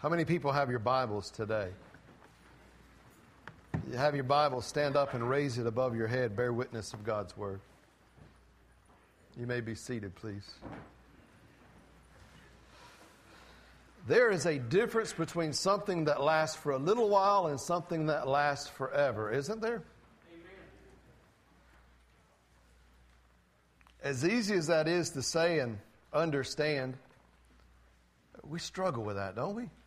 How many people have your Bibles today? You have your Bible, stand up and raise it above your head. Bear witness of God's Word. You may be seated, please. There is a difference between something that lasts for a little while and something that lasts forever, isn't there? Amen. As easy as that is to say and understand, we struggle with that, don't we?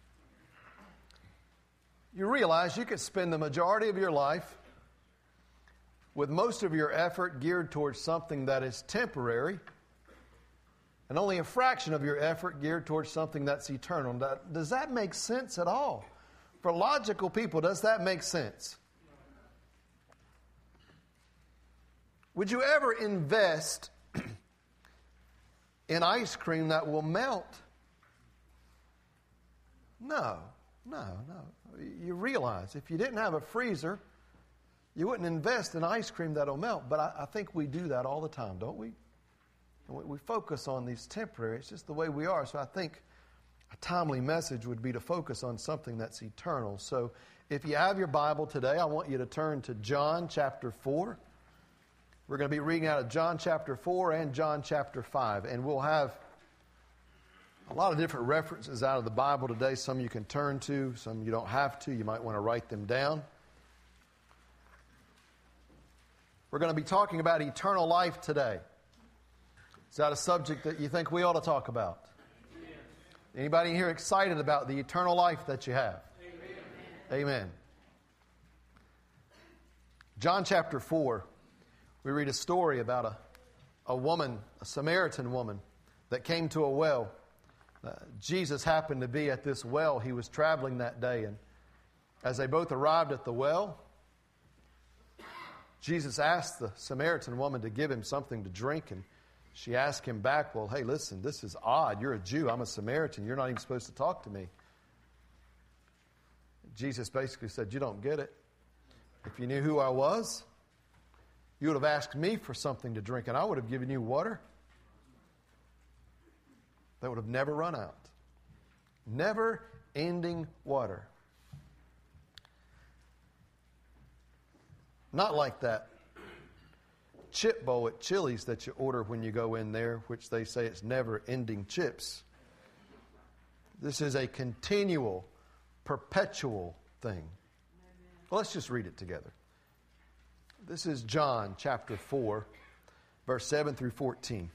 You realize you could spend the majority of your life with most of your effort geared towards something that is temporary and only a fraction of your effort geared towards something that's eternal. Does that make sense at all? For logical people, does that make sense? Would you ever invest in ice cream that will melt? No. You realize if you didn't have a freezer, you wouldn't invest in ice cream that'll melt. But I think we do that all the time, don't we? We focus on these temporary. It's just the way we are. So I think a timely message would be to focus on something that's eternal. So if you have your Bible today, I want you to turn to John chapter 4. We're going to be reading out of John chapter 4 and John chapter 5. And we'll have a lot of different references out of the Bible today. Some you can turn to, some you don't have to. You might want to write them down. We're going to be talking about eternal life today. Is that a subject that you think we ought to talk about? Amen. Anybody here excited about the eternal life that you have? Amen. Amen. John chapter 4, we read a story about a woman, a Samaritan woman, that came to a well. Jesus happened to be at this well. He was traveling that day, and as they both arrived at the well, Jesus asked the Samaritan woman to give him something to drink, and she asked him back, well, hey, listen, this is odd. You're a Jew. I'm a Samaritan. You're not even supposed to talk to me. Jesus basically said, you don't get it. If you knew who I was, you would have asked me for something to drink, and I would have given you water that would have never run out. Never-ending water. Not like that chip bowl at Chili's that you order when you go in there, which they say it's never-ending chips. This is a continual, perpetual thing. Well, let's just read it together. This is John chapter 4, verse 7 through 14.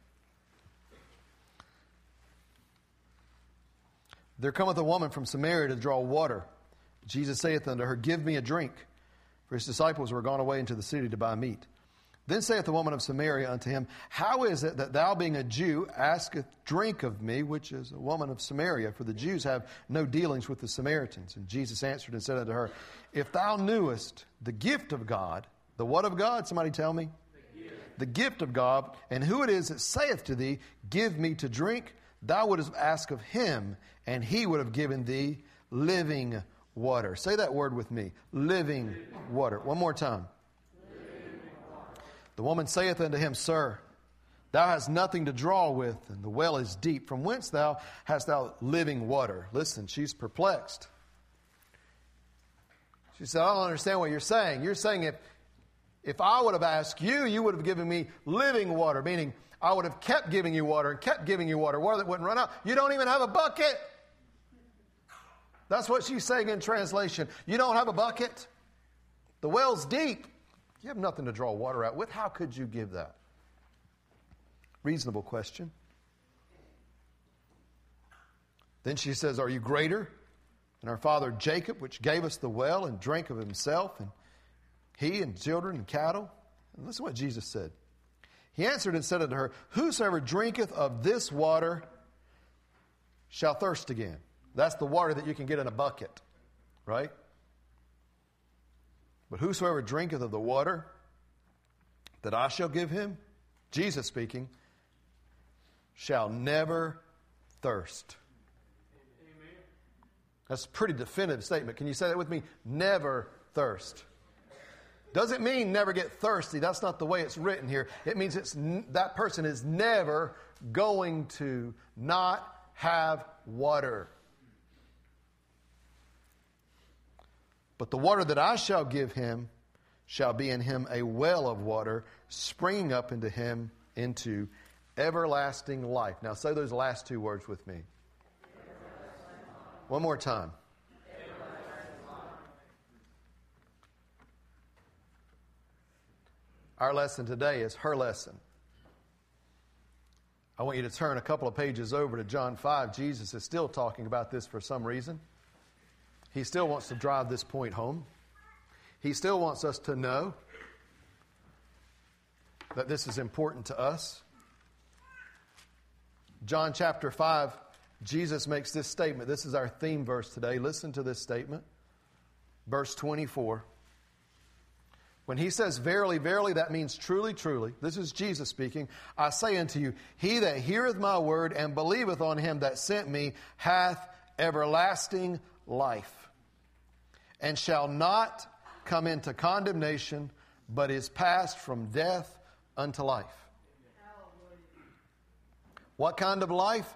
There cometh a woman from Samaria to draw water. Jesus saith unto her, give me a drink. For his disciples were gone away into the city to buy meat. Then saith the woman of Samaria unto him, how is it that thou, being a Jew, asketh drink of me, which is a woman of Samaria? For the Jews have no dealings with the Samaritans. And Jesus answered and said unto her, if thou knewest the gift of God, the what of God? Somebody tell me. The gift of God, and who it is that saith to thee, give me to drink, thou wouldst ask of him, and he would have given thee living water. Say that word with me. Living water. One more time. The woman saith unto him, sir, thou hast nothing to draw with, and the well is deep. From whence hast thou living water? Listen, she's perplexed. She said, I don't understand what you're saying. You're saying if I would have asked you, you would have given me living water, meaning I would have kept giving you water and kept giving you water that wouldn't run out. You don't even have a bucket. That's what she's saying in translation. You don't have a bucket. The well's deep. You have nothing to draw water out with. How could you give that? Reasonable question. Then she says, are you greater than our father Jacob, which gave us the well and drank of himself, and he and children and cattle? And listen to what Jesus said. He answered and said unto her, whosoever drinketh of this water shall thirst again. That's the water that you can get in a bucket, right? But whosoever drinketh of the water that I shall give him, Jesus speaking, shall never thirst. Amen. That's a pretty definitive statement. Can you say that with me? Never thirst. Doesn't mean never get thirsty. That's not the way it's written here. It means that person is never going to not have water. But the water that I shall give him shall be in him a well of water, springing up into him into everlasting life. Now say those last two words with me. One more time. Our lesson today is her lesson. I want you to turn a couple of pages over to John 5. Jesus is still talking about this for some reason. He still wants to drive this point home. He still wants us to know that this is important to us. John chapter 5, Jesus makes this statement. This is our theme verse today. Listen to this statement. Verse 24. When he says, verily, verily, that means truly, truly. This is Jesus speaking. I say unto you, he that heareth my word and believeth on him that sent me hath everlasting life, and shall not come into condemnation, but is passed from death unto life. What kind of life?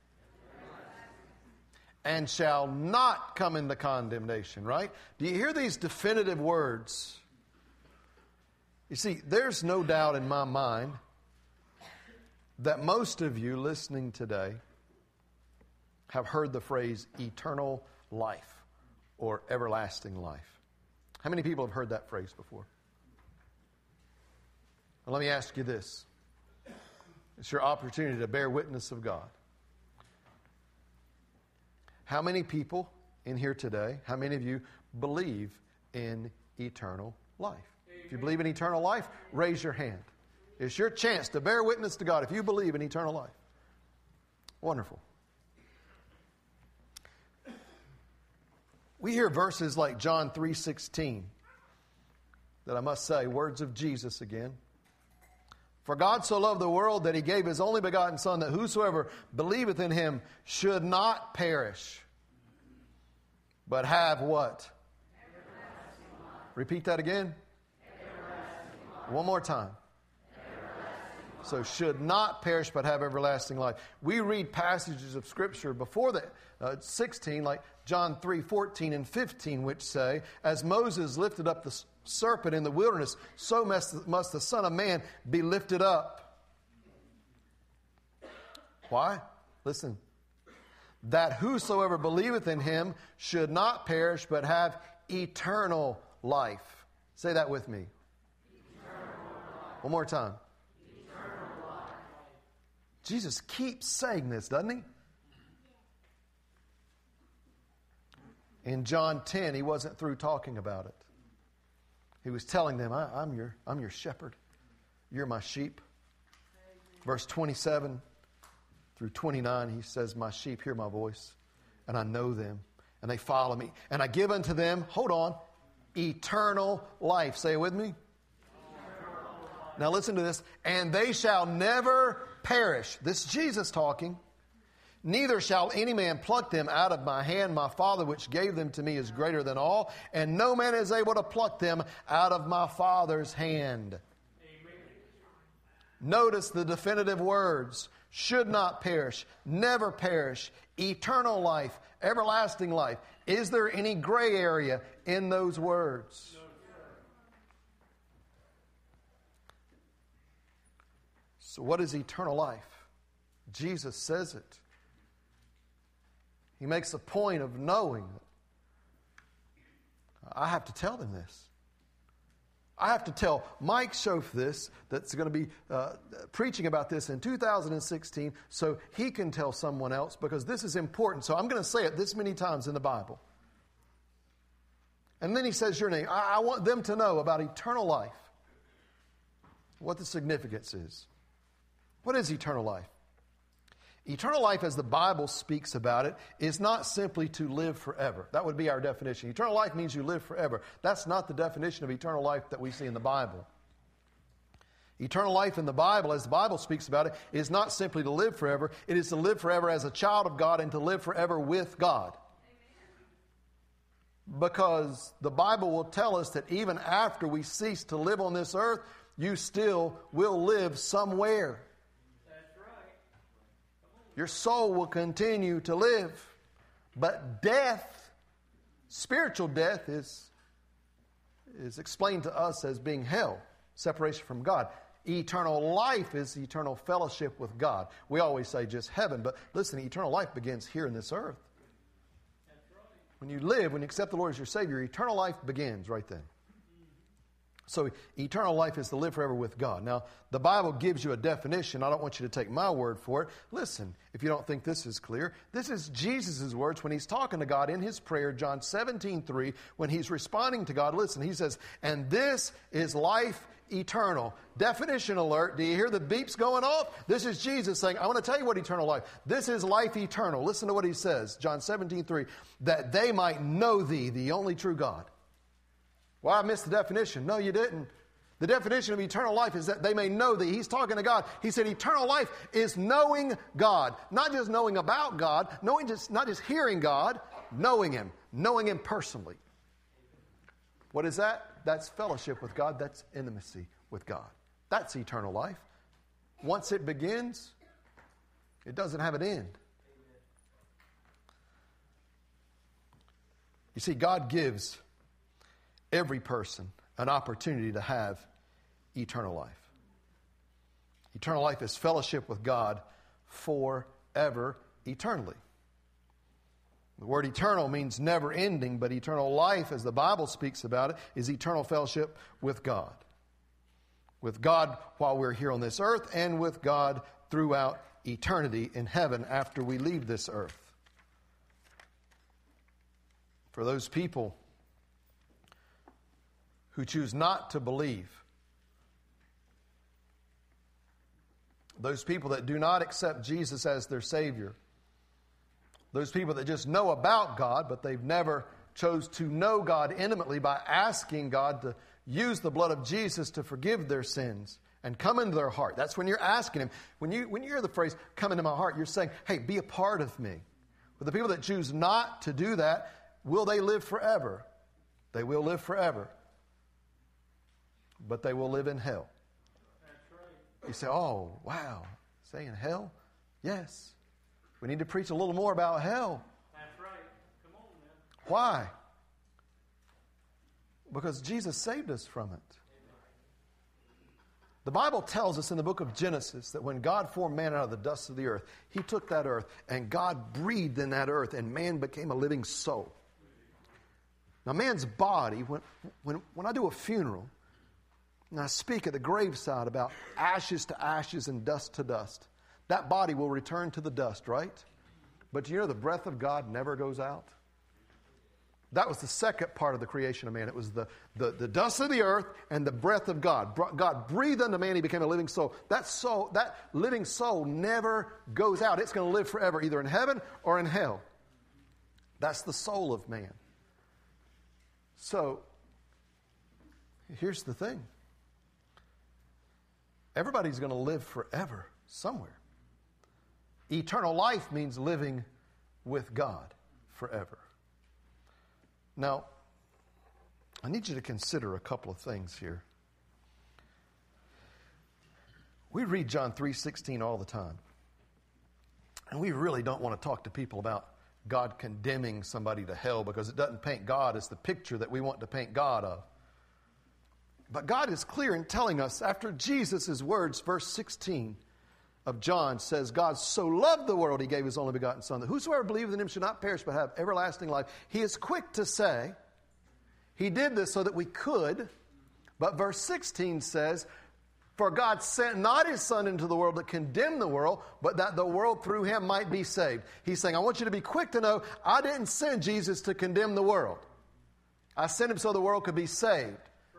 And shall not come into condemnation, right? Do you hear these definitive words? You see, there's no doubt in my mind that most of you listening today have heard the phrase eternal life or everlasting life. How many people have heard that phrase before? Well, let me ask you this. It's your opportunity to bear witness of God. How many people in here today, how many of you believe in eternal life? If you believe in eternal life, raise your hand. It's your chance to bear witness to God if you believe in eternal life. Wonderful. We hear verses like John 3:16 that I must say, words of Jesus again. For God so loved the world that he gave his only begotten Son, that whosoever believeth in him should not perish, but have what? Repeat that again. One more time. So should not perish but have everlasting life. We read passages of Scripture before that, 16, like John 3:14 and 15, which say, as Moses lifted up the serpent in the wilderness, so must the Son of Man be lifted up. Why? Listen. That whosoever believeth in him should not perish but have eternal life. Say that with me. One more time. Jesus keeps saying this, doesn't he? In John 10, he wasn't through talking about it. He was telling them, I'm your shepherd. You're my sheep. Verse 27 through 29, he says, my sheep hear my voice, and I know them, and they follow me. And I give unto them, hold on, eternal life. Say it with me. Now listen to this. And they shall never perish. This is Jesus talking. Neither shall any man pluck them out of my hand. My Father which gave them to me is greater than all, and no man is able to pluck them out of my Father's hand. Amen. Notice the definitive words. Should not perish, never perish, eternal life, everlasting life. Is there any gray area in those words? So what is eternal life? Jesus says it. He makes a point of knowing that I have to tell them this. I have to tell Mike Schoaf this, that's going to be preaching about this in 2016, so he can tell someone else, because this is important. So I'm going to say it this many times in the Bible. And then he says your name. I want them to know about eternal life, what the significance is. What is eternal life? Eternal life, as the Bible speaks about it, is not simply to live forever. That would be our definition. Eternal life means you live forever. That's not the definition of eternal life that we see in the Bible. Eternal life in the Bible, as the Bible speaks about it, is not simply to live forever. It is to live forever as a child of God and to live forever with God. Because the Bible will tell us that even after we cease to live on this earth, you still will live somewhere. Your soul will continue to live. But death, spiritual death, is is explained to us as being hell, separation from God. Eternal life is eternal fellowship with God. We always say just heaven, but listen, eternal life begins here in this earth. When you live, when you accept the Lord as your Savior, eternal life begins right then. So eternal life is to live forever with God. Now, the Bible gives you a definition. I don't want you to take my word for it. Listen, if you don't think this is clear, this is Jesus' words when he's talking to God in his prayer, John 17:3, when he's responding to God. Listen, he says, and this is life eternal. Definition alert. Do you hear the beeps going off? This is Jesus saying, I want to tell you what eternal life. This is life eternal. Listen to what he says, John 17:3, that they might know thee, the only true God. Well, I missed the definition. No, you didn't. The definition of eternal life is that they may know thee. He's talking to God. He said eternal life is knowing God. Not just knowing about God, not just hearing God, knowing him personally. What is that? That's fellowship with God. That's intimacy with God. That's eternal life. Once it begins, it doesn't have an end. You see, God gives every person an opportunity to have eternal life. Eternal life is fellowship with God forever, eternally. The word eternal means never ending, but eternal life, as the Bible speaks about it, is eternal fellowship with God. With God while we're here on this earth, and with God throughout eternity in heaven after we leave this earth. For those people who choose not to believe, those people that do not accept Jesus as their Savior, those people that just know about God, but they've never chose to know God intimately by asking God to use the blood of Jesus to forgive their sins and come into their heart. That's when you're asking Him. When you hear the phrase, come into my heart, you're saying, hey, be a part of me. But the people that choose not to do that, will they live forever? They will live forever. But they will live in hell. That's right. You say, oh, wow, saying hell? Yes. We need to preach a little more about hell. That's right. Come on, man. Why? Because Jesus saved us from it. The Bible tells us in the book of Genesis that when God formed man out of the dust of the earth, He took that earth and God breathed in that earth and man became a living soul. Now man's body, when I do a funeral, and I speak at the graveside about ashes to ashes and dust to dust, that body will return to the dust, right? But you know the breath of God never goes out? That was the second part of the creation of man. It was the dust of the earth and the breath of God. God breathed unto man, he became a living soul. That living soul never goes out. It's going to live forever, either in heaven or in hell. That's the soul of man. So, here's the thing. Everybody's going to live forever somewhere. Eternal life means living with God forever. Now, I need you to consider a couple of things here. We read John 3:16 all the time. And we really don't want to talk to people about God condemning somebody to hell because it doesn't paint God as the picture that we want to paint God of. But God is clear in telling us, after Jesus' words, verse 16 of John says, God so loved the world, He gave His only begotten Son, that whosoever believeth in Him should not perish but have everlasting life. He is quick to say, He did this so that we could. But verse 16 says, for God sent not His Son into the world to condemn the world, but that the world through Him might be saved. He's saying, I want you to be quick to know, I didn't send Jesus to condemn the world. I sent Him so the world could be saved.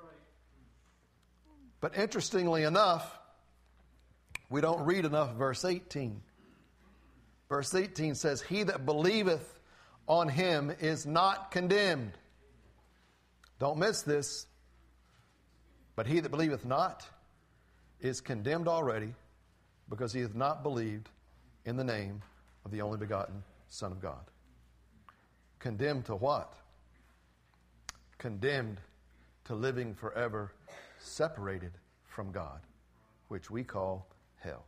But interestingly enough, we don't read enough verse 18. Verse 18 says, he that believeth on Him is not condemned. Don't miss this. But he that believeth not is condemned already, because he hath not believed in the name of the only begotten Son of God. Condemned to what? Condemned to living forever separated from God, which we call hell.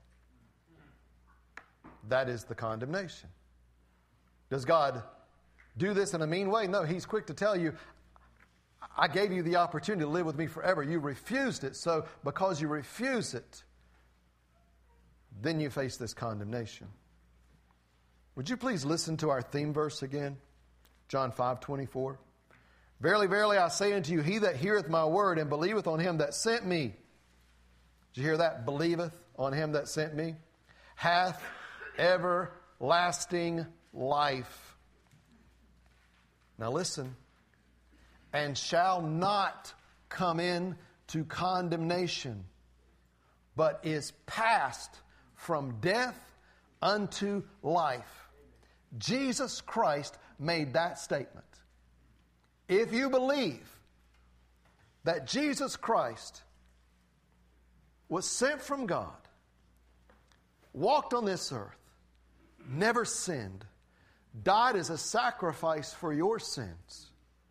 That is the condemnation. Does God do this in a mean way? No, He's quick to tell you, I gave you the opportunity to live with me forever. You refused it. So because you refuse it, then you face this condemnation. Would you please listen to our theme verse again? John 5:24. Verily, verily, I say unto you, he that heareth my word and believeth on him that sent me. Did you hear that? Believeth on him that sent me. Hath everlasting life. Now listen. And shall not come into condemnation, but is passed from death unto life. Jesus Christ made that statement. If you believe that Jesus Christ was sent from God, walked on this earth, never sinned, died as a sacrifice for your sins,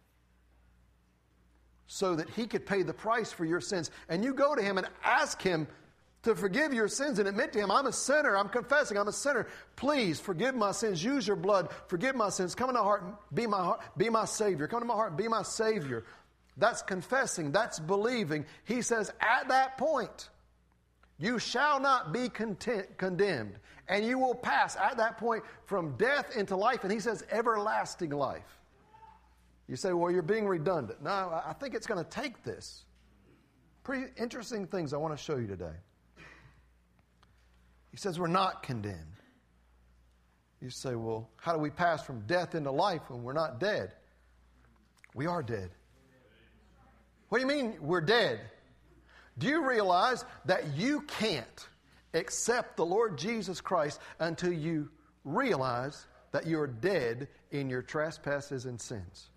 so that he could pay the price for your sins, and you go to him and ask him to forgive your sins and admit to him, I'm a sinner, I'm confessing, I'm a sinner. Please forgive my sins, use your blood, forgive my sins, come into my heart, be my Savior. Come into my heart, be my Savior. That's confessing, that's believing. He says, at that point, you shall not be condemned, and you will pass at that point from death into life, and he says everlasting life. You say, well, you're being redundant. No, I think it's going to take this. Pretty interesting things I want to show you today. He says we're not condemned. You say, well, how do we pass from death into life when we're not dead? We are dead. What do you mean we're dead? Do you realize that you can't accept the Lord Jesus Christ until you realize that you're dead in your trespasses and sins?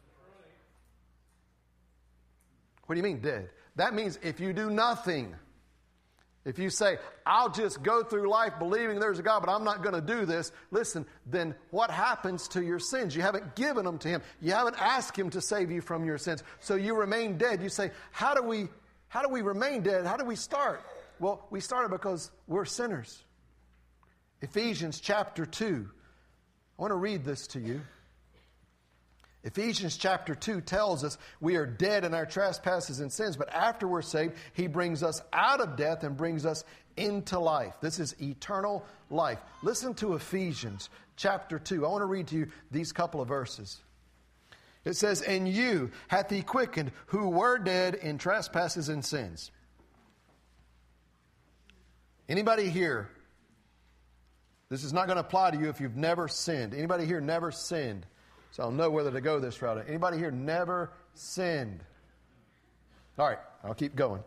What do you mean dead? That means if you do nothing, if you say, I'll just go through life believing there's a God, but I'm not going to do this, listen, then what happens to your sins? You haven't given them to him. You haven't asked him to save you from your sins. So you remain dead. You say, how do we remain dead? How do we start? Well, we started because we're sinners. Ephesians chapter 2. I want to read this to you. Ephesians chapter 2 tells us we are dead in our trespasses and sins, but after we're saved, he brings us out of death and brings us into life. This is eternal life. Listen to Ephesians chapter 2. I want to read to you these couple of verses. It says, and you hath he quickened who were dead in trespasses and sins. Anybody here? This is not going to apply to you if you've never sinned. Anybody here never sinned? So I'll know whether to go this route. Anybody here never sinned? All right, I'll keep going.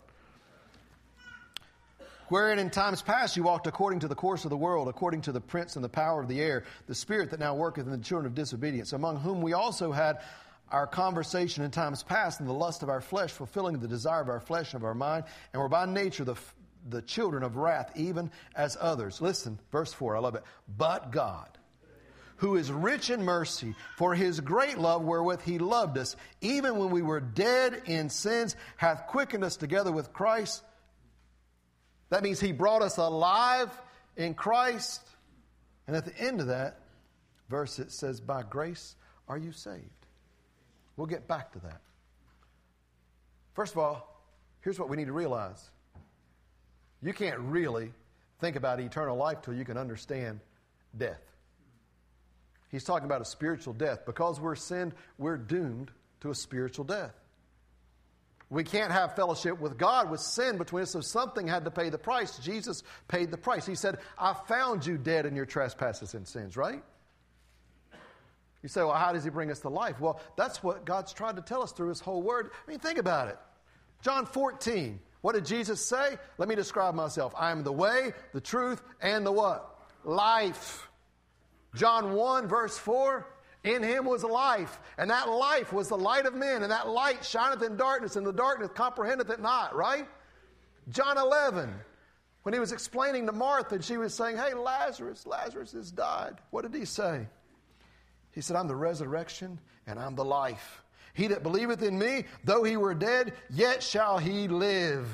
Wherein in times past you walked according to the course of the world, according to the prince and the power of the air, the spirit that now worketh in the children of disobedience, among whom we also had our conversation in times past in the lust of our flesh, fulfilling the desire of our flesh and of our mind, and were by nature the children of wrath, even as others. Listen, verse 4, I love it. But God, who is rich in mercy, for his great love wherewith he loved us, even when we were dead in sins, hath quickened us together with Christ. That means he brought us alive in Christ. And at the end of that verse, it says, by grace are you saved. We'll get back to that. First of all, here's what we need to realize. You can't really think about eternal life till you can understand death. He's talking about a spiritual death. Because we're sinned, we're doomed to a spiritual death. We can't have fellowship with God with sin between us, so something had to pay the price. Jesus paid the price. He said, I found you dead in your trespasses and sins, right? You say, well, how does he bring us to life? Well, that's what God's trying to tell us through his whole word. I mean, think about it. John 14, what did Jesus say? Let me describe myself. I am the way, the truth, and the what? Life. John 1, verse 4, in him was life, and that life was the light of men, and that light shineth in darkness, and the darkness comprehendeth it not, right? John 11, when he was explaining to Martha, and she was saying, hey, Lazarus has died. What did he say? He said, I'm the resurrection, and I'm the life. He that believeth in me, though he were dead, yet shall he live.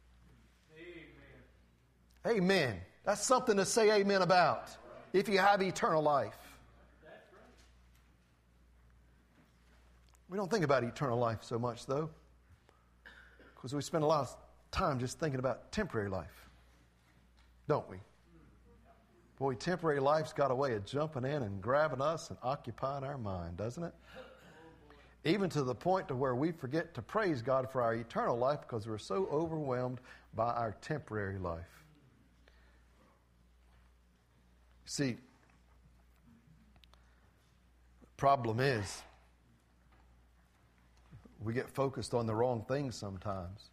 Amen. Amen. That's something to say amen about. If you have eternal life. We don't think about eternal life so much, though, because we spend a lot of time just thinking about temporary life, don't we? Boy, temporary life's got a way of jumping in and grabbing us and occupying our mind, doesn't it? Even to the point to where we forget to praise God for our eternal life because we're so overwhelmed by our temporary life. See, the problem is we get focused on the wrong things sometimes.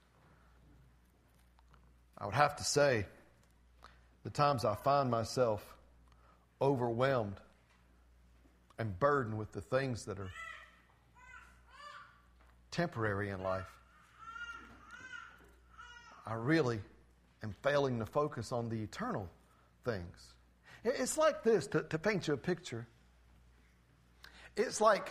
I would have to say, the times I find myself overwhelmed and burdened with the things that are temporary in life, I really am failing to focus on the eternal things. It's like this, to paint you a picture. It's like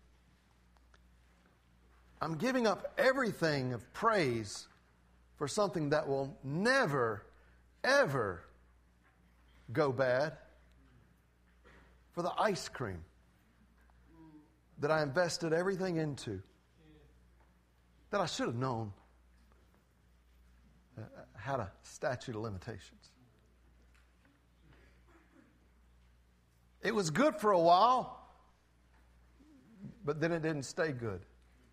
I'm giving up everything of praise for something that will never, ever go bad, for the ice cream that I invested everything into, that I should have known had a statute of limitations. It was good for a while, but then it didn't stay good.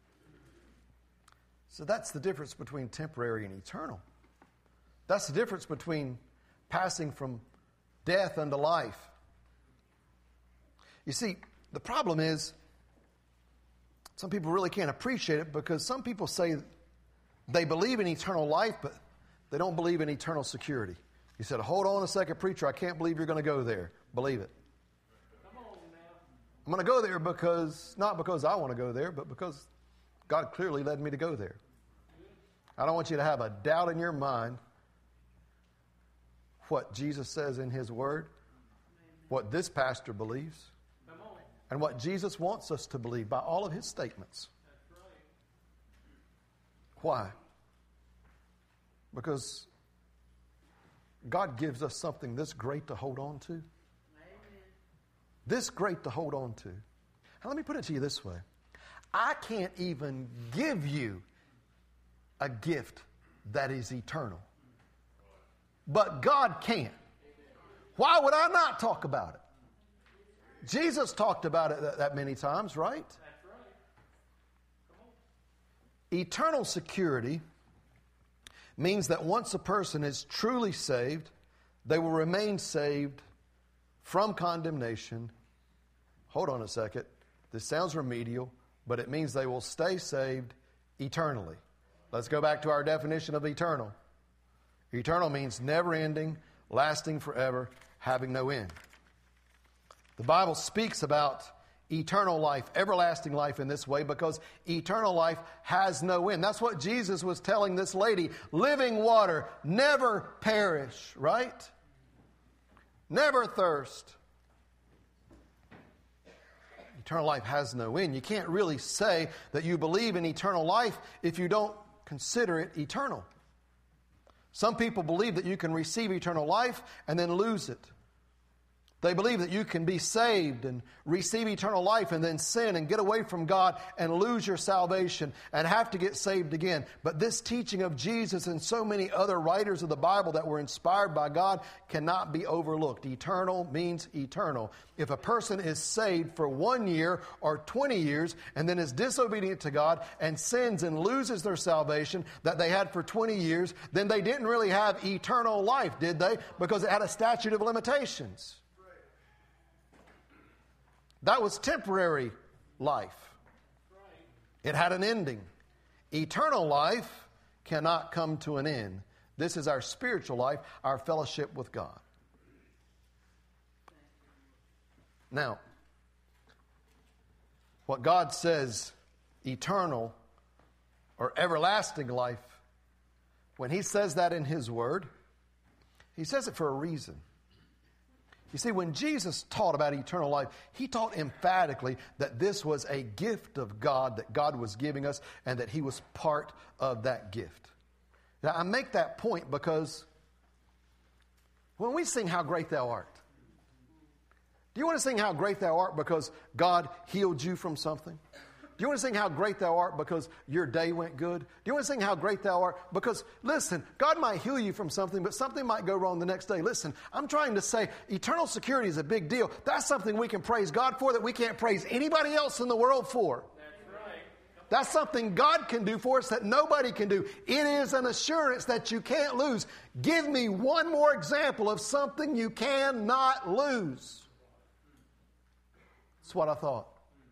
So that's the difference between temporary and eternal. That's the difference between passing from death unto life. You see, the problem is some people really can't appreciate it because some people say they believe in eternal life, but they don't believe in eternal security. You said, hold on a second, preacher, I can't believe you're going to go there. Believe it. Come on now. I'm going to go there because, not because I want to go there, but because God clearly led me to go there. I don't want you to have a doubt in your mind what Jesus says in His Word, what this pastor believes, Come on. and what Jesus wants us to believe by all of His statements. That's right. Why? Because God gives us something this great to hold on to. Amen. This great to hold on to. Now, let me put it to you this way. I can't even give you a gift that is eternal. But God can. Why would I not talk about it? Jesus talked about it that many times, right? That's right. Come on. Eternal security means that once a person is truly saved, they will remain saved from condemnation. Hold on a second. This sounds remedial, but it means they will stay saved eternally. Let's go back to our definition of eternal. Eternal means never ending, lasting forever, having no end. The Bible speaks about eternal life, everlasting life in this way because eternal life has no end. That's what Jesus was telling this lady. Living water, never perish, right? Never thirst. Eternal life has no end. You can't really say that you believe in eternal life if you don't consider it eternal. Some people believe that you can receive eternal life and then lose it. They believe that you can be saved and receive eternal life and then sin and get away from God and lose your salvation and have to get saved again. But this teaching of Jesus and so many other writers of the Bible that were inspired by God cannot be overlooked. Eternal means eternal. If a person is saved for 1 year or 20 years and then is disobedient to God and sins and loses their salvation that they had for 20 years, then they didn't really have eternal life, did they? Because it had a statute of limitations. That was temporary life. It had an ending. Eternal life cannot come to an end. This is our spiritual life, our fellowship with God. Now, what God says, eternal or everlasting life, when He says that in His Word, He says it for a reason. You see, when Jesus taught about eternal life, He taught emphatically that this was a gift of God that God was giving us and that He was part of that gift. Now, I make that point because when we sing How Great Thou Art, do you want to sing How Great Thou Art because God healed you from something? Do you want to sing how great thou art because your day went good? Do you want to sing how great thou art? Because, listen, God might heal you from something, but something might go wrong the next day. Listen, I'm trying to say eternal security is a big deal. That's something we can praise God for that we can't praise anybody else in the world for. That's something God can do for us that nobody can do. It is an assurance that you can't lose. Give me one more example of something you cannot lose. That's what I thought.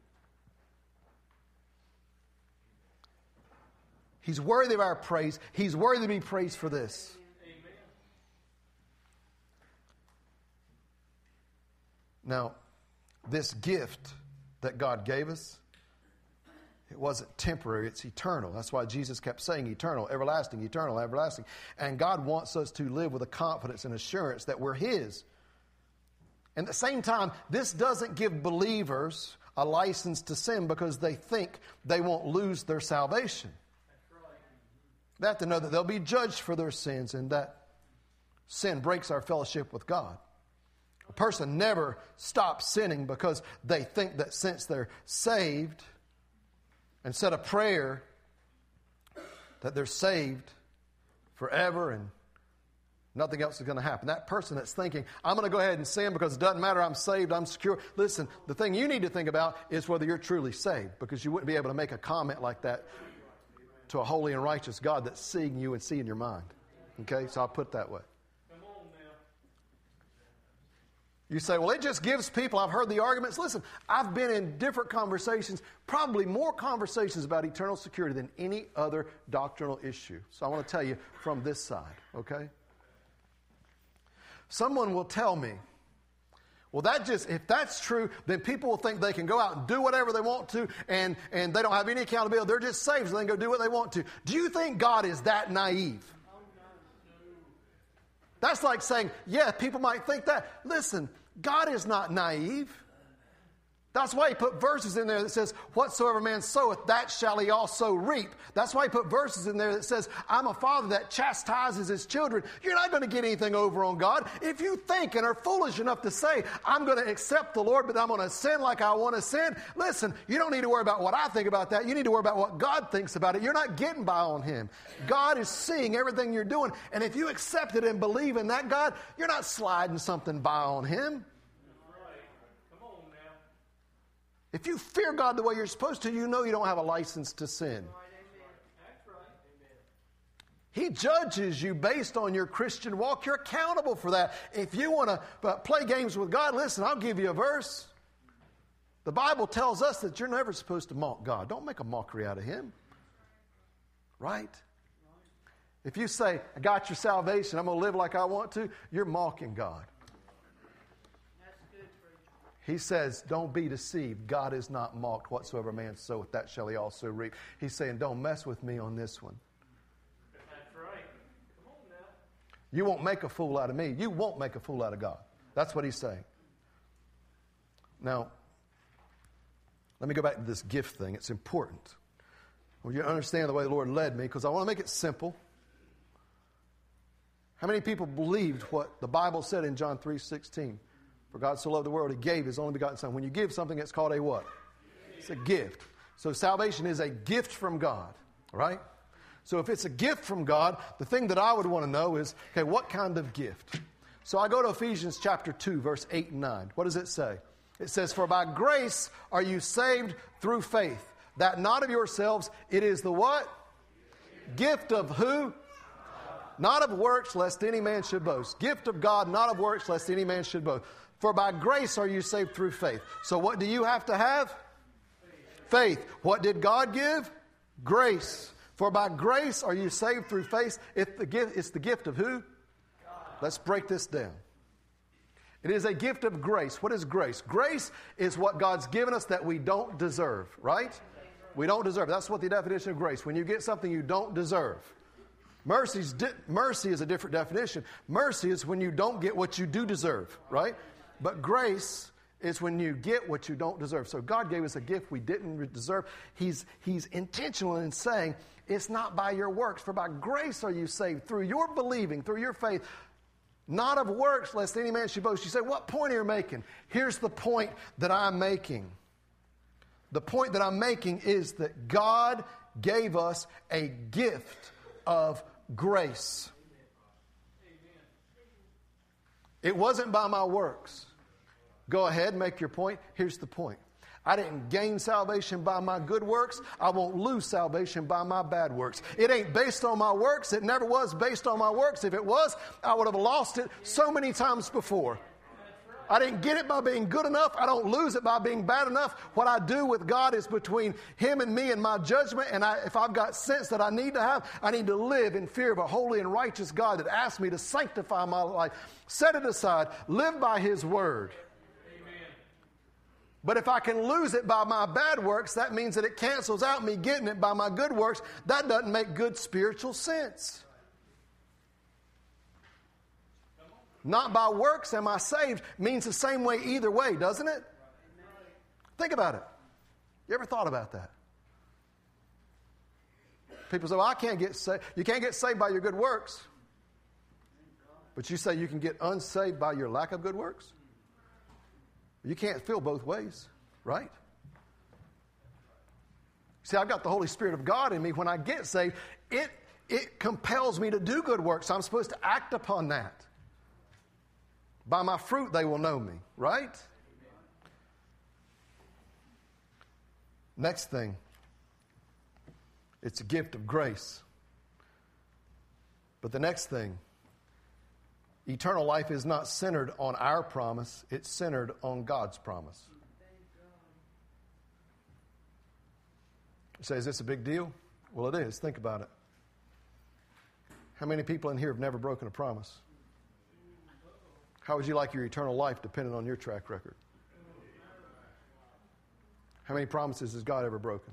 He's worthy of our praise. He's worthy to be praised for this. Amen. Now, this gift that God gave us, it wasn't temporary, it's eternal. That's why Jesus kept saying eternal, everlasting, eternal, everlasting. And God wants us to live with a confidence and assurance that we're His. And at the same time, this doesn't give believers a license to sin because they think they won't lose their salvation. They have to know that they'll be judged for their sins and that sin breaks our fellowship with God. A person never stops sinning because they think that since they're saved and said a prayer that they're saved forever and nothing else is going to happen. That person that's thinking, I'm going to go ahead and sin because it doesn't matter, I'm saved, I'm secure. Listen, the thing you need to think about is whether you're truly saved, because you wouldn't be able to make a comment like that to a holy and righteous God that's seeing you and seeing your mind. Okay, so I'll put it that way. Come on now. You say, well, it just gives people, I've heard the arguments. Listen, I've been in different conversations, probably more conversations about eternal security than any other doctrinal issue. So I want to tell you from this side, okay? Someone will tell me, well, if that's true, then people will think they can go out and do whatever they want to, and they don't have any accountability. They're just saved, so they can go do what they want to. Do you think God is that naive? That's like saying, yeah, people might think that. Listen, God is not naive. That's why He put verses in there that says, whatsoever man soweth, that shall he also reap. That's why He put verses in there that says, I'm a father that chastises his children. You're not going to get anything over on God. If you think and are foolish enough to say, I'm going to accept the Lord, but I'm going to sin like I want to sin, listen, you don't need to worry about what I think about that. You need to worry about what God thinks about it. You're not getting by on Him. God is seeing everything you're doing. And if you accept it and believe in that God, you're not sliding something by on Him. If you fear God the way you're supposed to, you know you don't have a license to sin. He judges you based on your Christian walk. You're accountable for that. If you want to play games with God, listen, I'll give you a verse. The Bible tells us that you're never supposed to mock God. Don't make a mockery out of Him. Right? If you say, I got your salvation, I'm going to live like I want to, you're mocking God. He says, don't be deceived. God is not mocked. Whatsoever man soweth, that shall he also reap. He's saying, don't mess with me on this one. That's right. Come on now. You won't make a fool out of me. You won't make a fool out of God. That's what He's saying. Now, let me go back to this gift thing. It's important. Well, you understand the way the Lord led me, because I want to make it simple. How many people believed what the Bible said in John 3:16? For God so loved the world, He gave His only begotten Son. When you give something, it's called a what? It's a gift. So salvation is a gift from God, right? So if it's a gift from God, the thing that I would want to know is, okay, what kind of gift? So I go to Ephesians chapter 2, verse 8 and 9. What does it say? It says, for by grace are you saved through faith, that not of yourselves, it is the what? Gift of who? Not of works, lest any man should boast. Gift of God, not of works, lest any man should boast. For by grace are you saved through faith. So what do you have to have? Faith. What did God give? Grace. For by grace are you saved through faith. It's the gift of who? God. Let's break this down. It is a gift of grace. What is grace? Grace is what God's given us that we don't deserve, right? We don't deserve. That's what the definition of grace. When you get something you don't deserve. Mercy is a different definition. Mercy is when you don't get what you do deserve, right? But grace is when you get what you don't deserve. So God gave us a gift we didn't deserve. He's intentional in saying, it's not by your works, for by grace are you saved, through your believing, through your faith, not of works, lest any man should boast. You say, what point are you making? Here's the point that I'm making. The point that I'm making is that God gave us a gift of grace. It wasn't by my works. Go ahead, make your point. Here's the point. I didn't gain salvation by my good works. I won't lose salvation by my bad works. It ain't based on my works. It never was based on my works. If it was, I would have lost it so many times before. I didn't get it by being good enough. I don't lose it by being bad enough. What I do with God is between Him and me and my judgment. And if I've got sense that I need to have, I need to live in fear of a holy and righteous God that asks me to sanctify my life, set it aside, live by His word. But if I can lose it by my bad works, that means that it cancels out me getting it by my good works. That doesn't make good spiritual sense. Not by works am I saved means the same way either way, doesn't it? Think about it. You ever thought about that? People say, well, I can't get saved. You can't get saved by your good works. But you say you can get unsaved by your lack of good works? You can't feel both ways, right? See, I've got the Holy Spirit of God in me. When I get saved, it compels me to do good works. I'm supposed to act upon that. By my fruit they will know me, right? Next thing, it's a gift of grace. But the next thing, eternal life is not centered on our promise. It's centered on God's promise. You say, is this a big deal? Well, it is. Think about it. How many people in here have never broken a promise? How would you like your eternal life dependent on your track record? How many promises has God ever broken?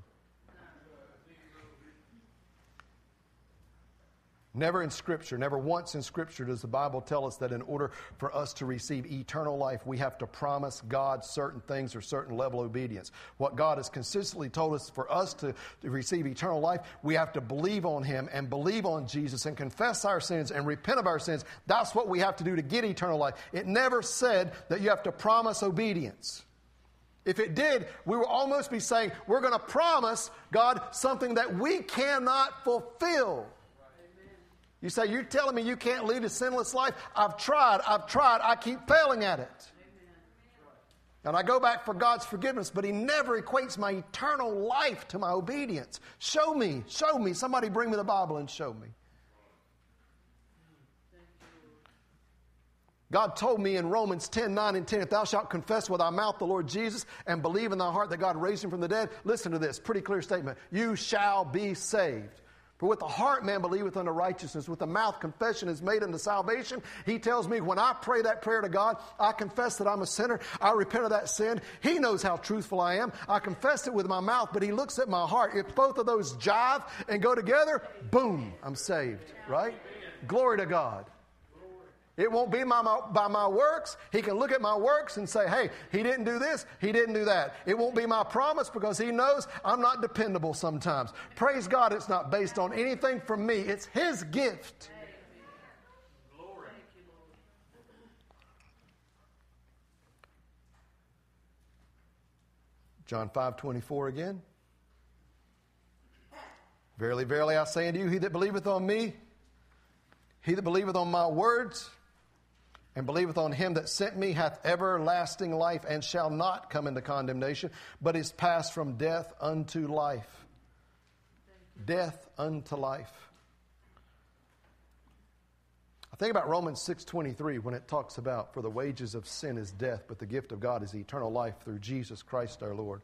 Never in Scripture, never once in Scripture does the Bible tell us that in order for us to receive eternal life, we have to promise God certain things or certain level of obedience. What God has consistently told us, for us to receive eternal life, we have to believe on Him and believe on Jesus and confess our sins and repent of our sins. That's what we have to do to get eternal life. It never said that you have to promise obedience. If it did, we would almost be saying, we're going to promise God something that we cannot fulfill. You say, you're telling me you can't lead a sinless life? I've tried, I keep failing at it. And I go back for God's forgiveness, but He never equates my eternal life to my obedience. Show me. Somebody bring me the Bible and show me. God told me in Romans 10, 9 and 10, if thou shalt confess with thy mouth the Lord Jesus and believe in thy heart that God raised Him from the dead, listen to this, pretty clear statement, you shall be saved. For with the heart man believeth unto righteousness, with the mouth confession is made unto salvation. He tells me when I pray that prayer to God, I confess that I'm a sinner. I repent of that sin. He knows how truthful I am. I confess it with my mouth, but He looks at my heart. If both of those jive and go together, boom, I'm saved, right? Glory to God. It won't be by my works. He can look at my works and say, hey, he didn't do this, he didn't do that. It won't be my promise because He knows I'm not dependable sometimes. Praise God, it's not based on anything from me. It's His gift. Glory. John 5:24 again. Verily, verily, I say unto you, he that believeth on me, he that believeth on my words, and believeth on Him that sent me hath everlasting life, and shall not come into condemnation, but is passed from death unto life. Death unto life. I think about Romans 6:23 when it talks about, for the wages of sin is death, but the gift of God is eternal life through Jesus Christ our Lord.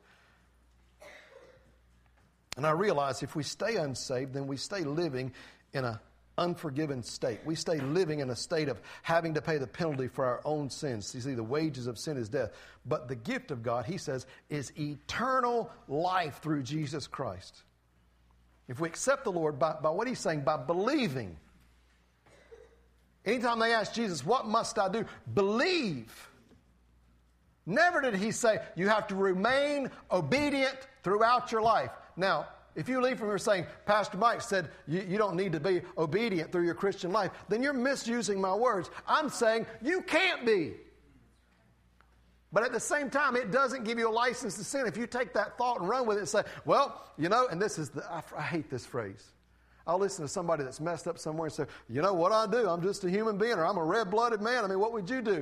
And I realize if we stay unsaved, then we stay living in an unforgiven state. We stay living in a state of having to pay the penalty for our own sins. You see, the wages of sin is death. But the gift of God, He says, is eternal life through Jesus Christ. If we accept the Lord by what He's saying, by believing. Anytime they ask Jesus, what must I do? Believe. Never did He say, you have to remain obedient throughout your life. Now, if you leave from here saying, Pastor Mike said you don't need to be obedient through your Christian life, then you're misusing my words. I'm saying you can't be. But at the same time, it doesn't give you a license to sin. If you take that thought and run with it and say, well, and this is I hate this phrase. I'll listen to somebody that's messed up somewhere and say, you know what I do? I'm just a human being, or I'm a red-blooded man. I mean, what would you do?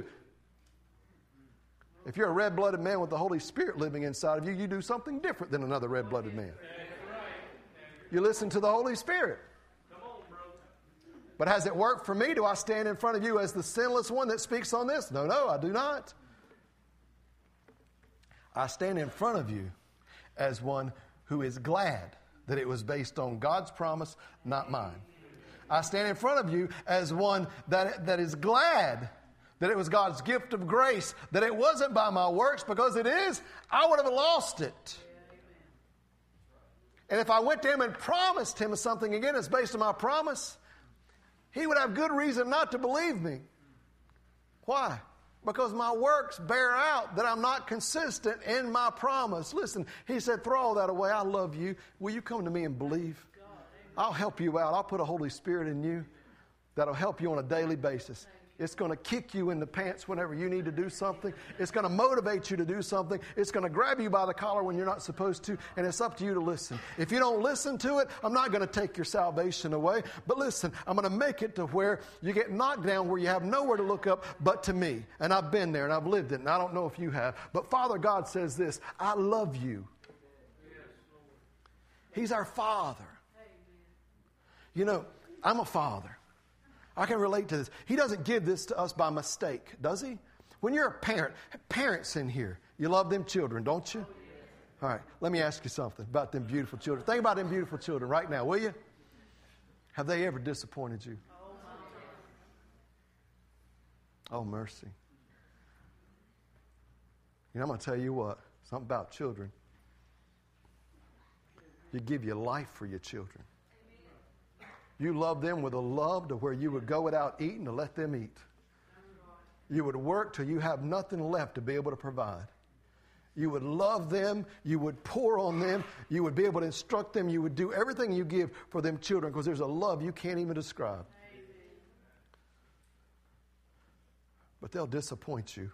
If you're a red-blooded man with the Holy Spirit living inside of you, you do something different than another red-blooded man. You listen to the Holy Spirit. But has it worked for me? Do I stand in front of you as the sinless one that speaks on this? No, I do not. I stand in front of you as one who is glad that it was based on God's promise, not mine. I stand in front of you as one that is glad that it was God's gift of grace, that it wasn't by my works, because it is, I would have lost it. And if I went to him and promised him something again that's based on my promise, he would have good reason not to believe me. Why? Because my works bear out that I'm not consistent in my promise. Listen, he said, throw all that away. I love you. Will you come to me and believe? I'll help you out. I'll put a Holy Spirit in you that'll help you on a daily basis. It's going to kick you in the pants whenever you need to do something. It's going to motivate you to do something. It's going to grab you by the collar when you're not supposed to, and it's up to you to listen. If you don't listen to it, I'm not going to take your salvation away. But listen, I'm going to make it to where you get knocked down where you have nowhere to look up but to me. And I've been there, and I've lived it, and I don't know if you have. But Father God says this, I love you. He's our Father. You know, I'm a father. I can relate to this. He doesn't give this to us by mistake, does he? When you're a parent, parents in here, you love them children, don't you? All right, let me ask you something about them beautiful children. Think about them beautiful children right now, will you? Have they ever disappointed you? Oh, mercy. You know, I'm going to tell you what, something about children. You give your life for your children. You love them with a love to where you would go without eating to let them eat. You would work till you have nothing left to be able to provide. You would love them. You would pour on them. You would be able to instruct them. You would do everything you give for them children because there's a love you can't even describe. But they'll disappoint you.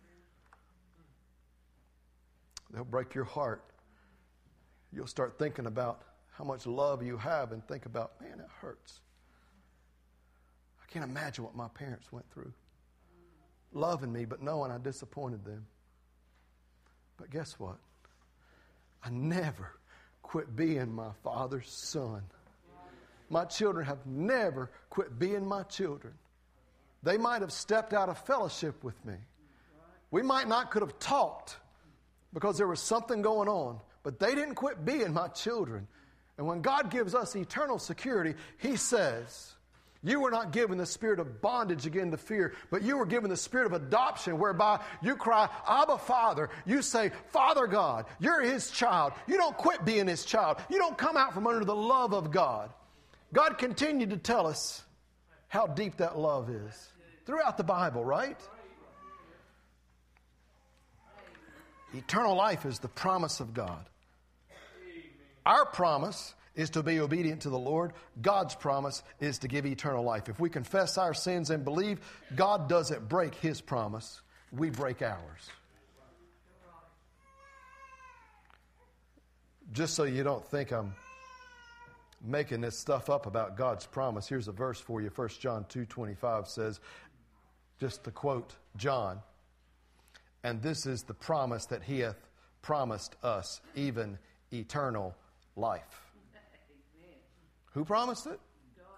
They'll break your heart. You'll start thinking about how much love you have and think about, man, it hurts. I can't imagine what my parents went through. Loving me, but knowing I disappointed them. But guess what? I never quit being my Father's son. My children have never quit being my children. They might have stepped out of fellowship with me. We might not could have talked because there was something going on, but they didn't quit being my children. And when God gives us eternal security, he says, you were not given the spirit of bondage again to fear, but you were given the spirit of adoption whereby you cry, Abba, Father. You say, Father God, you're his child. You don't quit being his child. You don't come out from under the love of God. God continued to tell us how deep that love is throughout the Bible, right? Eternal life is the promise of God. Our promise is to be obedient to the Lord. God's promise is to give eternal life. If we confess our sins and believe, God doesn't break his promise. We break ours. Just so you don't think I'm making this stuff up about God's promise, here's a verse for you. 1 John 2:25 says, just to quote John, and this is the promise that he hath promised us, even eternal life. Who promised it?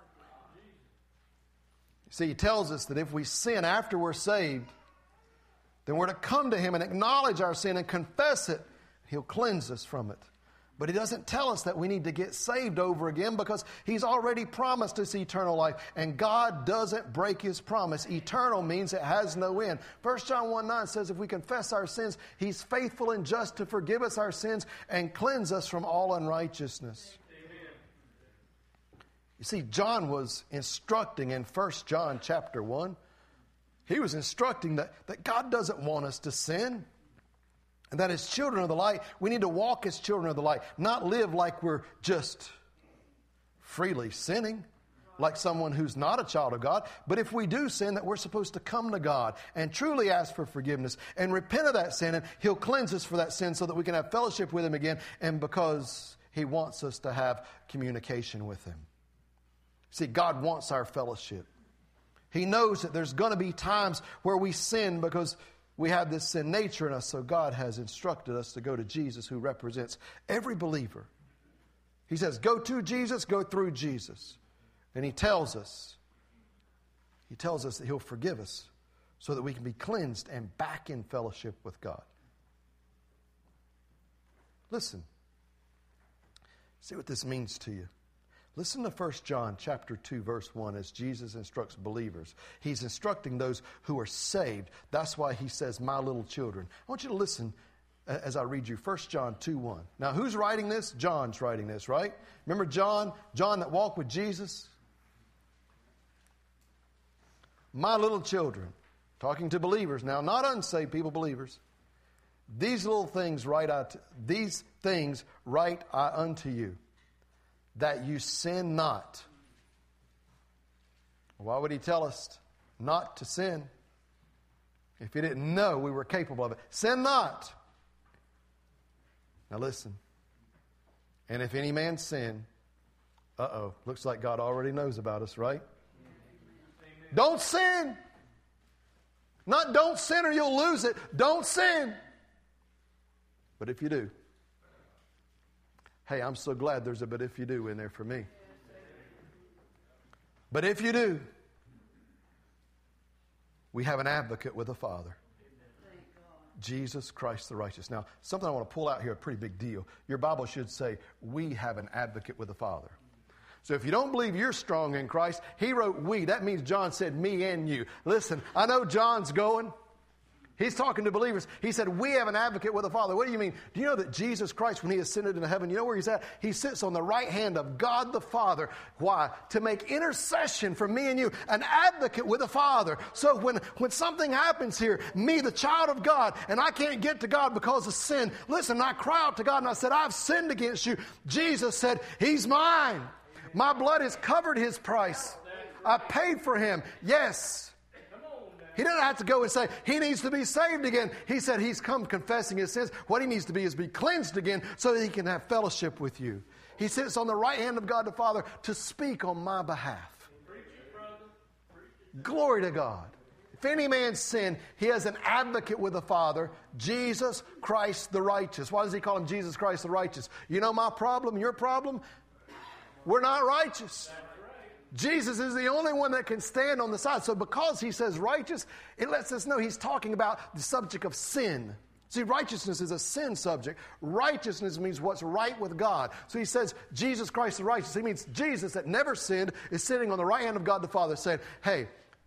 See, he tells us that if we sin after we're saved, then we're to come to him and acknowledge our sin and confess it. He'll cleanse us from it. But he doesn't tell us that we need to get saved over again because he's already promised us eternal life. And God doesn't break his promise. Eternal means it has no end. 1 John 1:9 says if we confess our sins, he's faithful and just to forgive us our sins and cleanse us from all unrighteousness. Amen. You see, John was instructing in 1 John chapter 1. He was instructing that God doesn't want us to sin. And that as children of the light, we need to walk as children of the light, not live like we're just freely sinning. like someone who's not a child of God. But if we do sin, that we're supposed to come to God and truly ask for forgiveness and repent of that sin, and He'll cleanse us for that sin so that we can have fellowship with Him again, and because He wants us to have communication with Him. See, God wants our fellowship. He knows that there's going to be times where we sin because we have this sin nature in us, so God has instructed us to go to Jesus, who represents every believer. He says, go to Jesus, go through Jesus. And He tells us that He'll forgive us so that we can be cleansed and back in fellowship with God. Listen. See what this means to you. Listen to 1 John chapter 2, verse 1, as Jesus instructs believers. He's instructing those who are saved. That's why He says, my little children. I want you to listen as I read you 1 John 2:1. Now, who's writing this? John's writing this, right? Remember John that walked with Jesus? My little children, talking to believers now, not unsaved people, believers. These things write I unto you, that you sin not. Why would He tell us not to sin if He didn't know we were capable of it? Sin not. Now listen. And if any man sin, looks like God already knows about us, right? Amen. Don't sin. Not don't sin or you'll lose it. Don't sin. But if you do, hey, I'm so glad there's a but if you do in there for me. But if you do, we have an advocate with the Father. Jesus Christ the righteous. Now, something I want to pull out here, a pretty big deal. Your Bible should say, we have an advocate with the Father. So if you don't believe you're strong in Christ, he wrote we. That means John said me and you. Listen, I know John's going. He's talking to believers. He said, we have an advocate with the Father. What do you mean? Do you know that Jesus Christ, when He ascended into heaven, you know where He's at? He sits on the right hand of God the Father. Why? To make intercession for me and you. An advocate with the Father. So when something happens here, me, the child of God, and I can't get to God because of sin, listen, I cry out to God and I said, I've sinned against you. Jesus said, He's mine. My blood has covered His price. I paid for Him. Yes. He didn't have to go and say, he needs to be saved again. He said he's come confessing his sins. What he needs to be is be cleansed again so that he can have fellowship with you. He sits on the right hand of God the Father to speak on my behalf. Glory to God. If any man sin, he has an advocate with the Father, Jesus Christ the righteous. Why does he call him Jesus Christ the righteous? You know my problem, your problem? We're not righteous. Jesus is the only one that can stand on the side. So because he says righteous, it lets us know he's talking about the subject of sin. See, righteousness is a sin subject. Righteousness means what's right with God. So he says Jesus Christ the righteous. He means Jesus that never sinned is sitting on the right hand of God the Father saying, hey,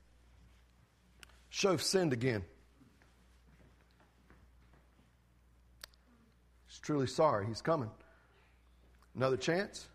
Shof's sinned again. He's truly sorry. He's coming. Another chance?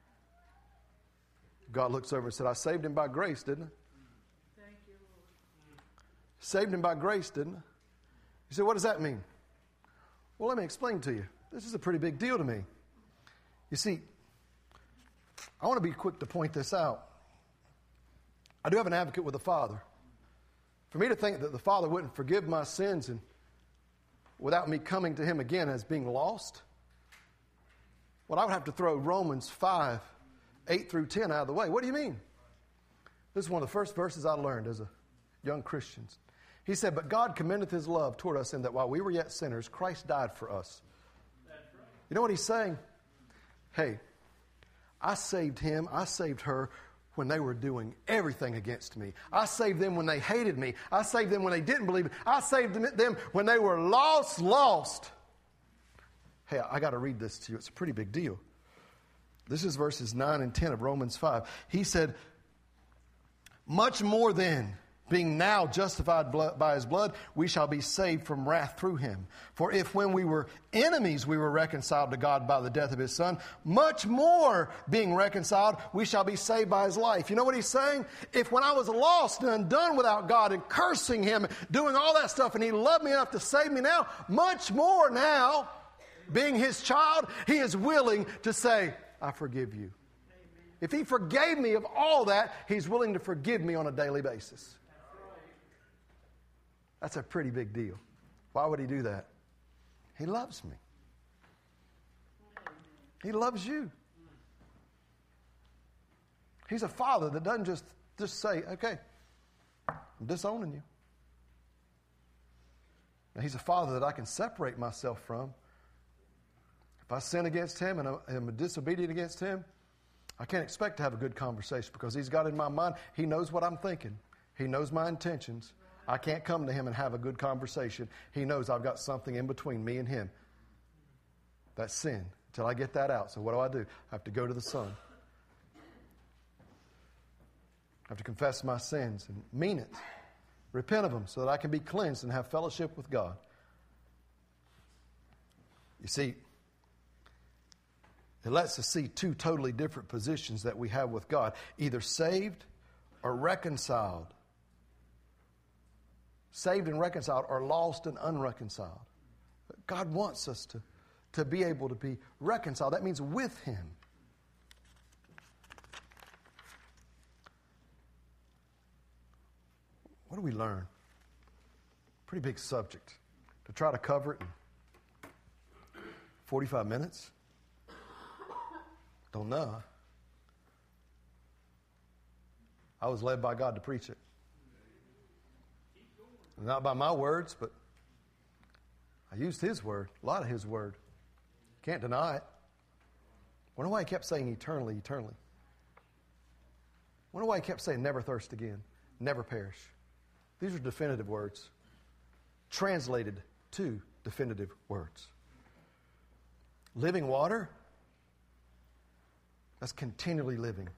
God looks over and said, I saved him by grace, didn't I? Thank you, Lord. Saved him by grace, didn't I? You say, what does that mean? Well, let me explain to you. This is a pretty big deal to me. You see, I want to be quick to point this out. I do have an advocate with the Father. For me to think that the Father wouldn't forgive my sins and without me coming to Him again as being lost, well, I would have to throw Romans 5, 8 through 10 out of the way. What do you mean? This is one of the first verses I learned as a young Christian. He said, but God commendeth His love toward us in that while we were yet sinners, Christ died for us. That's right. You know what He's saying? Hey, I saved him, I saved her when they were doing everything against me. I saved them when they hated me. I saved them when they didn't believe me. I saved them when they were lost. Hey, I got to read this to you. It's a pretty big deal. This is verses 9 and 10 of Romans 5. He said, much more then, being now justified by His blood, we shall be saved from wrath through Him. For if when we were enemies we were reconciled to God by the death of His Son, much more being reconciled, we shall be saved by His life. You know what he's saying? If when I was lost and undone without God and cursing Him, doing all that stuff, and He loved me enough to save me now, much more now, being His child, He is willing to say, I forgive you. If he forgave me of all that, he's willing to forgive me on a daily basis. That's a pretty big deal. Why would he do that? He loves me. He loves you. He's a father that doesn't just say, okay, I'm disowning you. Now, he's a father that I can separate myself from. If I sin against him and I'm disobedient against him, I can't expect to have a good conversation because he's got in my mind, he knows what I'm thinking. He knows my intentions. I can't come to him and have a good conversation. He knows I've got something in between me and him. That's sin. Until I get that out. So what do? I have to go to the Son. I have to confess my sins and mean it. Repent of them so that I can be cleansed and have fellowship with God. You see, it lets us see two totally different positions that we have with God. Either saved or reconciled. Saved and reconciled, or lost and unreconciled. God wants us to be able to be reconciled. That means with him. What do we learn? Pretty big subject. To try to cover it in 45 minutes? Don't know. I was led by God to preach it. Not by my words, but I used his word, a lot of his word. Can't deny it. Wonder why he kept saying eternally, eternally. Wonder why he kept saying never thirst again, never perish. These are definitive words. Translated to definitive words. Living water, that's continually living.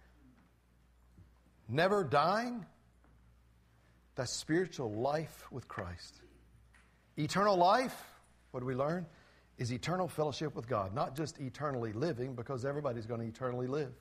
Never dying, that's spiritual life with Christ. Eternal life, what do we learn? Is eternal fellowship with God. Not just eternally living, because everybody's going to eternally live.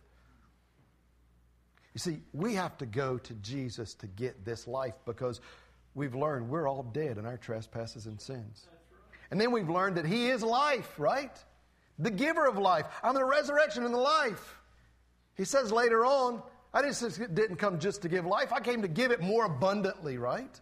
You see, we have to go to Jesus to get this life because we've learned we're all dead in our trespasses and sins. And then we've learned that he is life, right? The giver of life. I'm the resurrection and the life. He says later on, I didn't come just to give life. I came to give it more abundantly, right?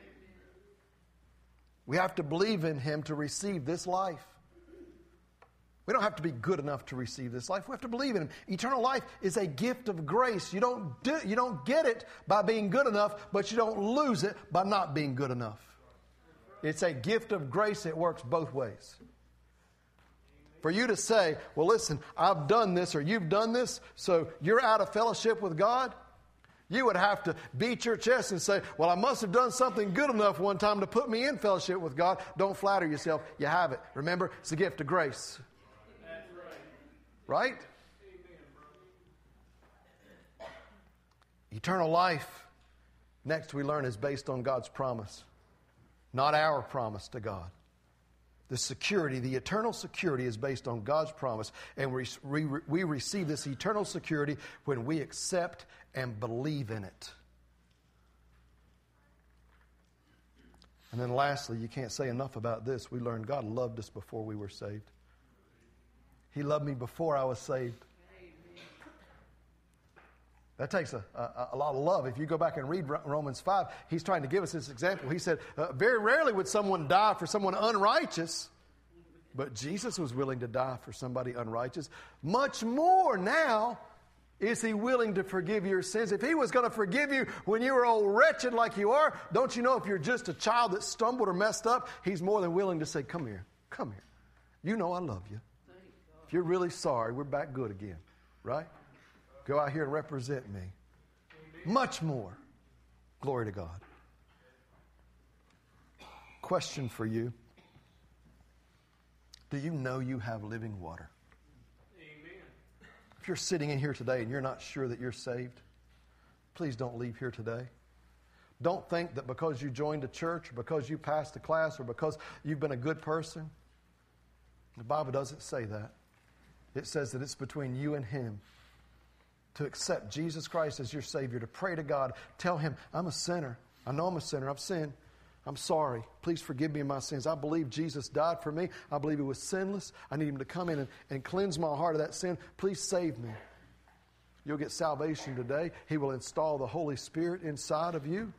We have to believe in him to receive this life. We don't have to be good enough to receive this life. We have to believe in him. Eternal life is a gift of grace. You don't get it by being good enough, but you don't lose it by not being good enough. It's a gift of grace. It works both ways. For you to say, well, listen, I've done this or you've done this, so you're out of fellowship with God, you would have to beat your chest and say, well, I must have done something good enough one time to put me in fellowship with God. Don't flatter yourself. You have it. Remember, it's a gift of grace. That's right? Right? Amen, eternal life, next we learn, is based on God's promise, not our promise to God. The security, the eternal security, is based on God's promise. And we receive this eternal security when we accept and believe in it. And then lastly, you can't say enough about this. We learned God loved us before we were saved. He loved me before I was saved. That takes a lot of love. If you go back and read Romans 5, he's trying to give us this example. He said, very rarely would someone die for someone unrighteous, but Jesus was willing to die for somebody unrighteous. Much more now is he willing to forgive your sins. If he was going to forgive you when you were old wretched like you are, don't you know if you're just a child that stumbled or messed up, he's more than willing to say, come here. You know I love you. If you're really sorry, we're back good again, right? Go out here and represent me. Much more. Glory to God. Question for you. Do you know you have living water? Amen. If you're sitting in here today and you're not sure that you're saved, please don't leave here today. Don't think that because you joined a church, or because you passed a class, or because you've been a good person. The Bible doesn't say that. It says that it's between you and him. To accept Jesus Christ as your Savior, to pray to God, tell him, I'm a sinner. I know I'm a sinner. I've sinned. I'm sorry. Please forgive me of my sins. I believe Jesus died for me. I believe he was sinless. I need him to come in and cleanse my heart of that sin. Please save me. You'll get salvation today. He will install the Holy Spirit inside of you.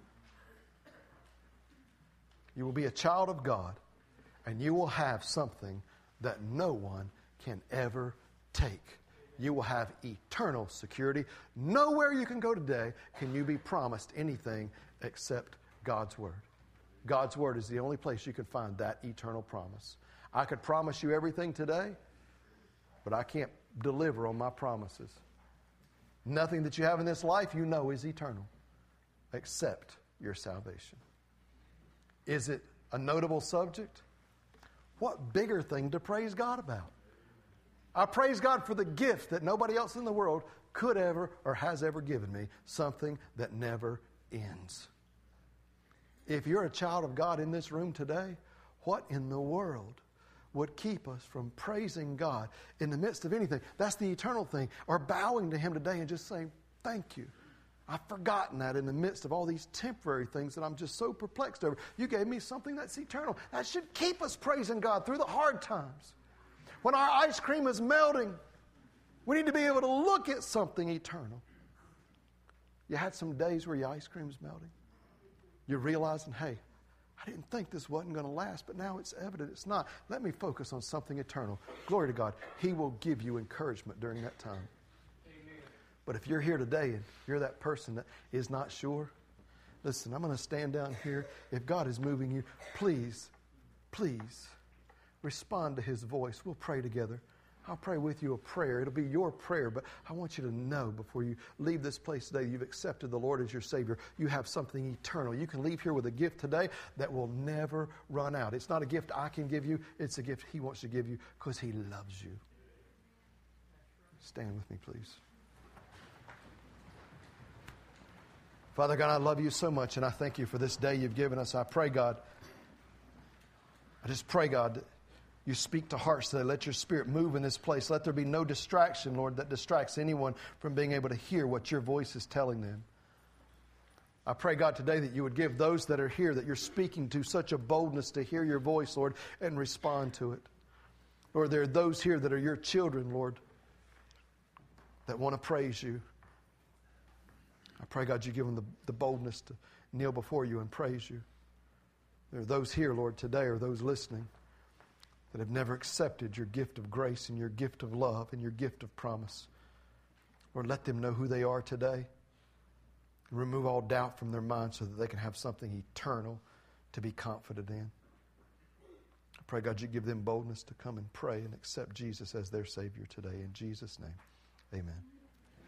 You will be a child of God, and you will have something that no one can ever take. You will have eternal security. Nowhere you can go today can you be promised anything except God's Word. God's Word is the only place you can find that eternal promise. I could promise you everything today, but I can't deliver on my promises. Nothing that you have in this life you know is eternal except your salvation. Is it a notable subject? What bigger thing to praise God about? I praise God for the gift that nobody else in the world could ever or has ever given me, something that never ends. If you're a child of God in this room today, what in the world would keep us from praising God in the midst of anything? That's the eternal thing. Or bowing to Him today and just saying, thank you. I've forgotten that in the midst of all these temporary things that I'm just so perplexed over. You gave me something that's eternal. That should keep us praising God through the hard times. When our ice cream is melting, we need to be able to look at something eternal. You had some days where your ice cream is melting. You're realizing, hey, I didn't think this wasn't going to last, but now it's evident it's not. Let me focus on something eternal. Glory to God. He will give you encouragement during that time. Amen. But if you're here today and you're that person that is not sure, listen, I'm going to stand down here. If God is moving you, please respond to His voice. We'll pray together. I'll pray with you a prayer. It'll be your prayer, but I want you to know before you leave this place today, you've accepted the Lord as your Savior. You have something eternal. You can leave here with a gift today that will never run out. It's not a gift I can give you. It's a gift He wants to give you because He loves you. Stand with me, please. Father God, I love you so much, and I thank you for this day you've given us. I pray, God, I just pray, God, that you speak to hearts today. Let your Spirit move in this place. Let there be no distraction, Lord, that distracts anyone from being able to hear what your voice is telling them. I pray, God, today that you would give those that are here that you're speaking to such a boldness to hear your voice, Lord, and respond to it. Lord, there are those here that are your children, Lord, that want to praise you. I pray, God, you give them the boldness to kneel before you and praise you. There are those here, Lord, today, or those listening, that have never accepted your gift of grace and your gift of love and your gift of promise. Lord, let them know who they are today. And remove all doubt from their minds so that they can have something eternal to be confident in. I pray, God, you give them boldness to come and pray and accept Jesus as their Savior today. In Jesus' name, amen.